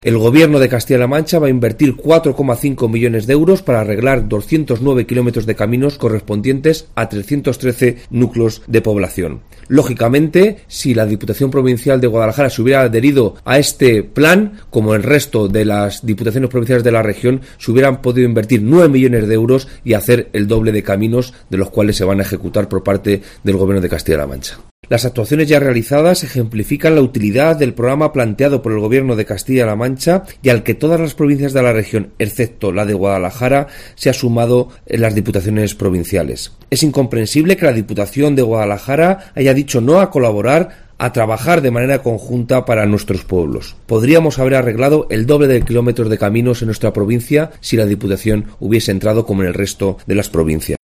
El Gobierno de Castilla-La Mancha va a invertir 4,5 millones de euros para arreglar 209 kilómetros de caminos correspondientes a 313 núcleos de población. Lógicamente, si la Diputación Provincial de Guadalajara se hubiera adherido a este plan, como el resto de las diputaciones provinciales de la región, se hubieran podido invertir 9 millones de euros y hacer el doble de caminos de los cuales se van a ejecutar por parte del Gobierno de Castilla-La Mancha. Las actuaciones ya realizadas ejemplifican la utilidad del programa planteado por el Gobierno de Castilla-La Mancha y al que todas las provincias de la región, excepto la de Guadalajara, se ha sumado en las diputaciones provinciales. Es incomprensible que la Diputación de Guadalajara haya dicho no a colaborar, a trabajar de manera conjunta para nuestros pueblos. Podríamos haber arreglado el doble de kilómetros de caminos en nuestra provincia si la Diputación hubiese entrado como en el resto de las provincias.